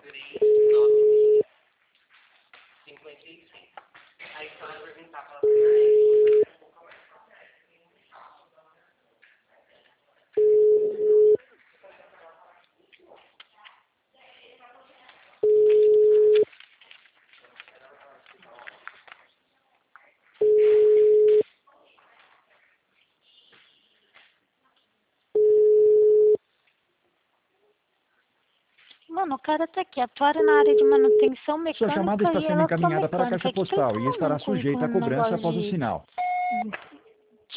Mano, o cara tá aqui, atua na área de manutenção Sua chamada mecânica está e sendo encaminhada para a eletromecânica. caixa O que que postal e esse estará maluco com sujeita a um cobrança negócio após o de sinal.